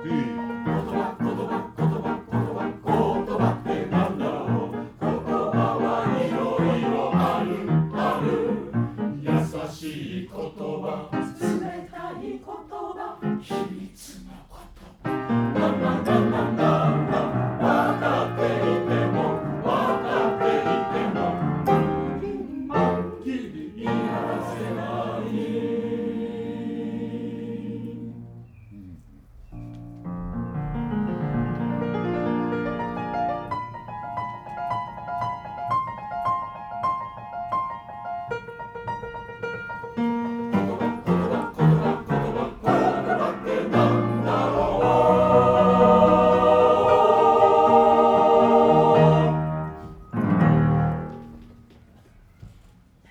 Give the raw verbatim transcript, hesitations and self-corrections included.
言葉言葉言葉言葉言葉ってなんだろう。言葉はいろいろあるある。優しい言葉